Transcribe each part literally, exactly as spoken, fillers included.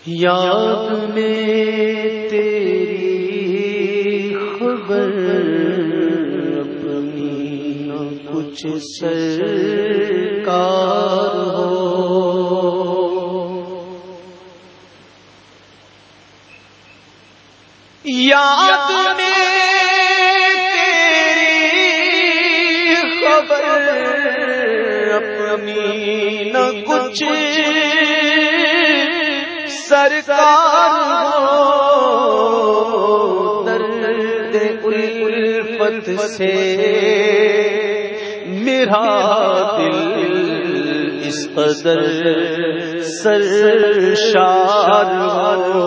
یاد میں تیری خبر اپنی نہ کچھ سرکار ہو، یاد میں تیری خبر اپنی نہ کچھ سرکار ہو، درد الفت سے میرا دل اس قدر سرشار ہو،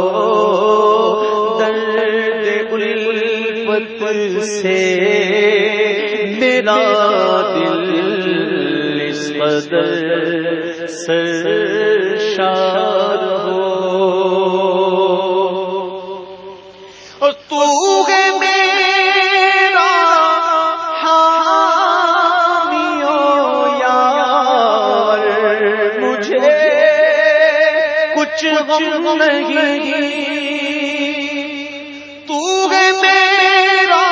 درد الفت سے میرا دل اس قدر سرشار ہو، اور تو ہے میرا حامی و یار، مجھے کچھ غم نہیں، تو ہے میرا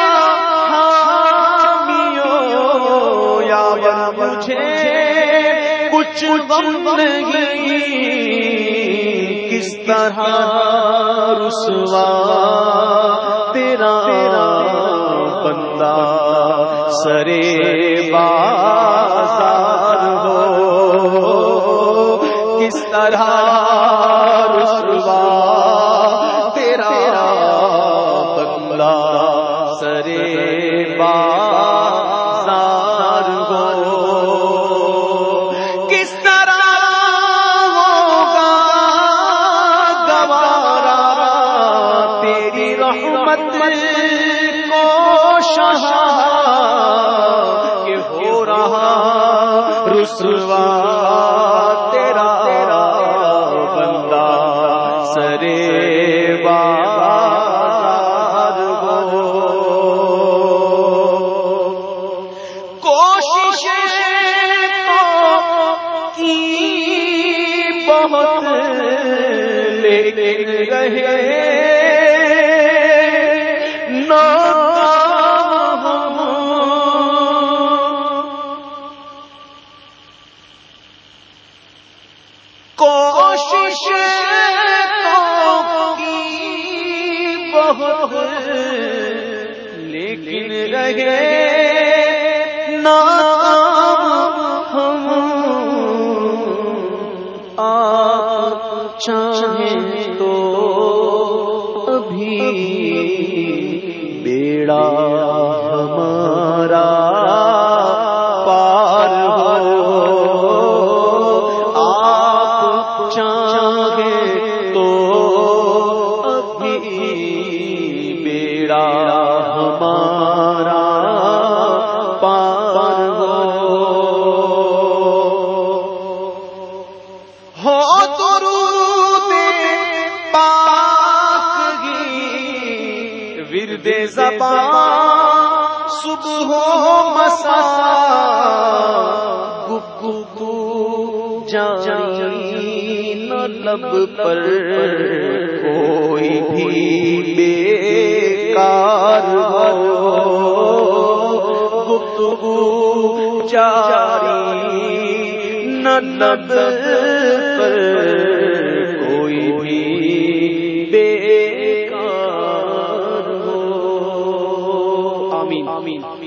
حامی و یار، مجھے کچھ غم نہیں، کس طرح رسوا تیرا بندہ سرے بازار ہو، کس طرح رسوا تیرا بندہ سرے بازار ہو، کس طرح ہوگا گوارا تیری رحمت کو شاہ کہ ہو رہا رسوا تیرا بندہ سرے بازار ہو، کوشش تو کی بہت لیکن رہے ناکام، کوشش تو کی بہت لیکن رہے ناکام ہم، آپ چاہیں تو ابھی بیڑا ہمارا پار ہو، آپ چاہیں تو ابھی بیڑا ہمارا پار ہو، ہو درود پاکگی ورد زبان صبح و مساء، گفتگو جاری نہ لب پر کوئی بھی بیکار ہو، گفتگو جاری نہ لب پر کوئی بھی بیکار ہو، آمین آمین۔